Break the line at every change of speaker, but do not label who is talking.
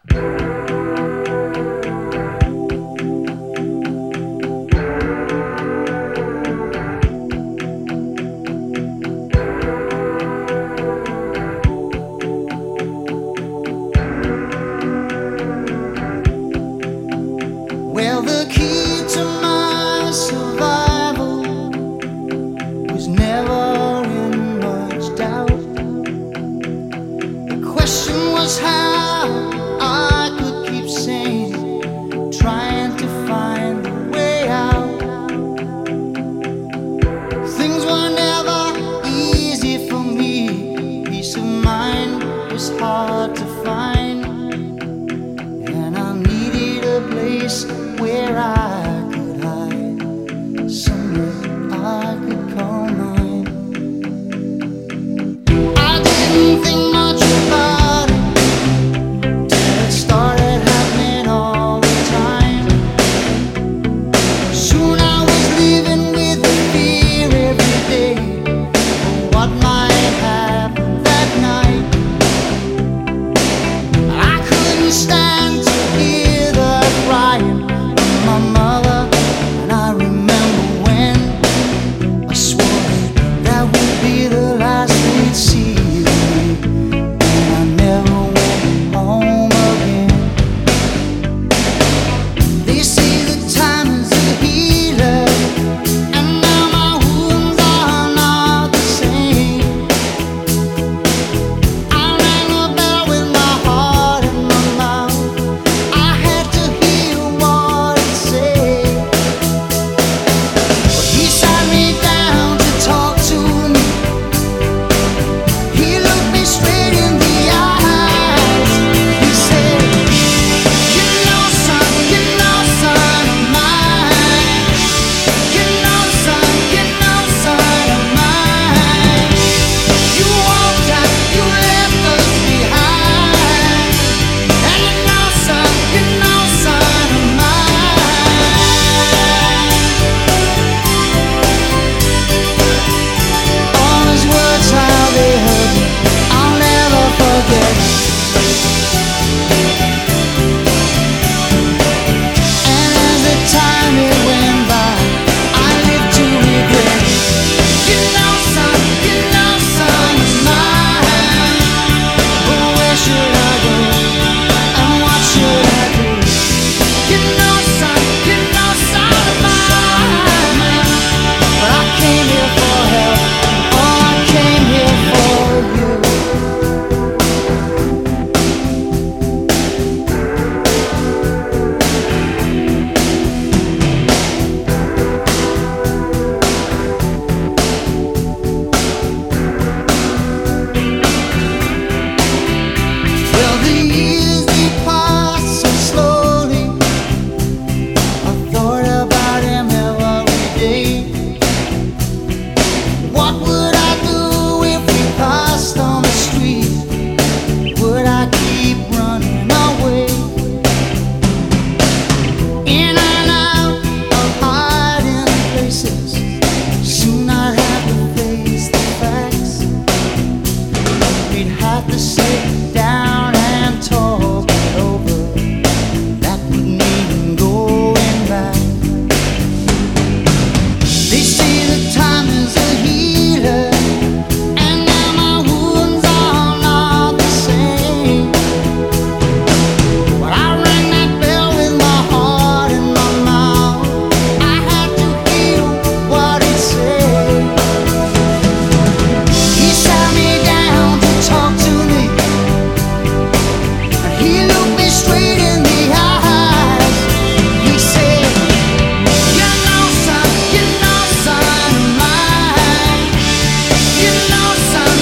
Well, the key to my survival was never in much doubt. The question was how I could keep sane, trying to find a way out. Things were never easy for me. Peace of mind was hard to find, and I needed a place where I could hide, somewhere I could call mine. I didn't think much about it till it started happening all the time. Soon I was living with the fear every day of what might happen that night. I couldn't stand to hear the crying my mother, and I remember when I swore that would be the last we'd see, and I never went home again. They say that time is a healer, and now my wounds are not the same. I rang a bell with my heart in my mouth. I had to hear what it said. He sat me down to talk to me. He looked me straight in the eyes. He said, you know, son of mine. You know, son of mine. You walked out, you left us behind. And you know, son of mine. All his words, how they hurt me, I'll never forget. And as the time it went by, I lived to regret. You know, son of mine. But where should I go? And what should I do? You know, son of mine. But I came here for help. Oh, I came here for you. Well, the years they passed so slowly. I thought about him every day. What would I do if we passed on the street? Would I keep running away? In and out of hiding places. Soon I'd have to face the facts. We'd have to sit down and talk it over. That would mean going back. They say that time is a healer, and now my wounds are not the same. But I rang that bell with my heart in my mouth. I had to hear what it said. He sat me down to talk to me, and he looked me straight in the eyes. He said, you know, son of mine. You know, son